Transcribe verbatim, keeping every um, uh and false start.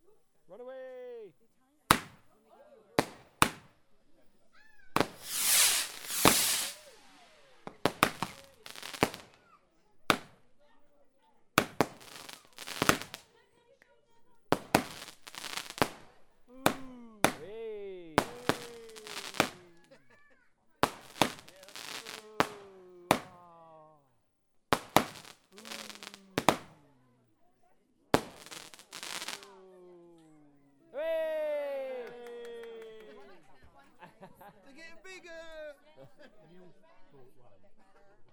Run away! Ooh, hey! Ooh, ah. Ooh. Hey! They're getting bigger! You caught one.